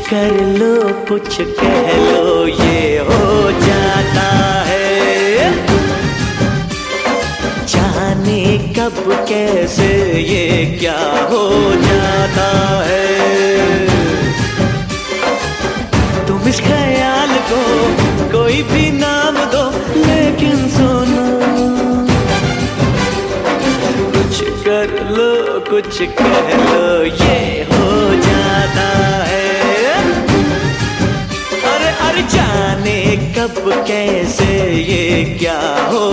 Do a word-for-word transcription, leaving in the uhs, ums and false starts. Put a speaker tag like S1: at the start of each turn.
S1: कर लो कुछ कह लो ये हो जाता है। जाने कब कैसे ये क्या हो जाता है। तुम इस ख्याल को कोई भी नाम दो, लेकिन सुनो कुछ कर लो कुछ कह लो ये हो जाता है। अरे अरे जाने कब कैसे ये क्या हो